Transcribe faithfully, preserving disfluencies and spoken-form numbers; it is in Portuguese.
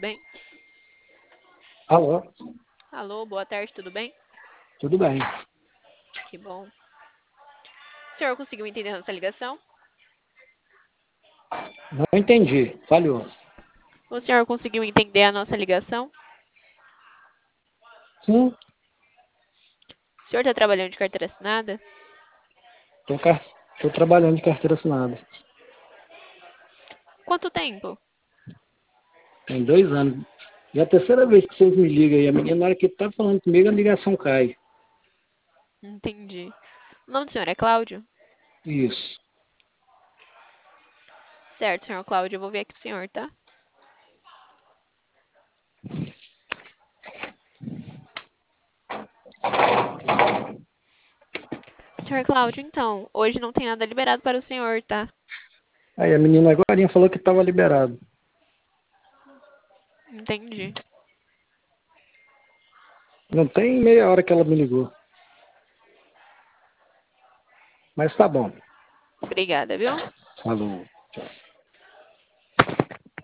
bem? Alô, Alô, boa tarde, tudo bem? tudo bem? Que bom. O senhor conseguiu entender a nossa ligação? Não entendi, falhou. O senhor conseguiu entender a nossa ligação? Sim, O senhor está trabalhando de carteira assinada? tô, car... tô trabalhando de carteira assinada. Quanto tempo? Tem dois anos. E é a terceira vez que vocês me ligam aí. A menina, na hora que tá falando comigo, a ligação cai. Entendi. O nome do senhor é Cláudio? Isso. Certo, senhor Cláudio, eu vou ver aqui o senhor, tá? Senhor Cláudio, então, hoje não tem nada liberado para o senhor, tá? Aí a menina agora falou que tava liberado. Entendi. Não tem meia hora que ela me ligou. Mas tá bom. Obrigada, viu? Falou. Tchau.